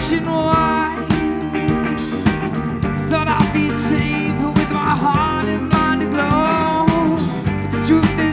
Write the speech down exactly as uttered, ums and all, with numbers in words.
nationwide. Thought I'd be safe with my heart and mind aglow. The truth is